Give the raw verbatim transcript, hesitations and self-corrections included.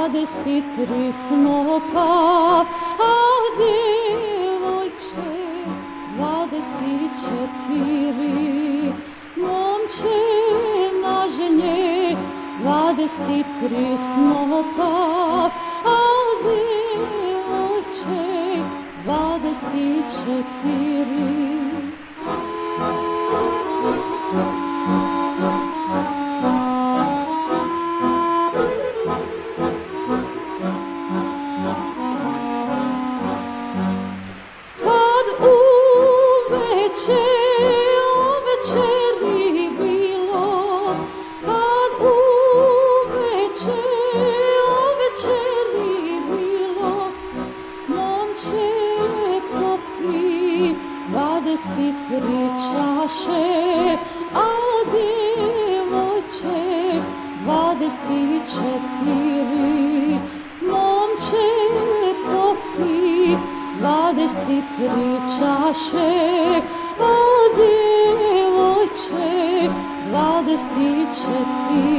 dvadeset tri snopa, a djevojče dvadeset četiri, momče naženje dvadeset tri snopa, a djevojče dvadeset četiri. Dvadeset tri čaše, a djevojče dvadeset četiri, momče popi dvadeset tri čaše, a djevojče dvadeset četiri.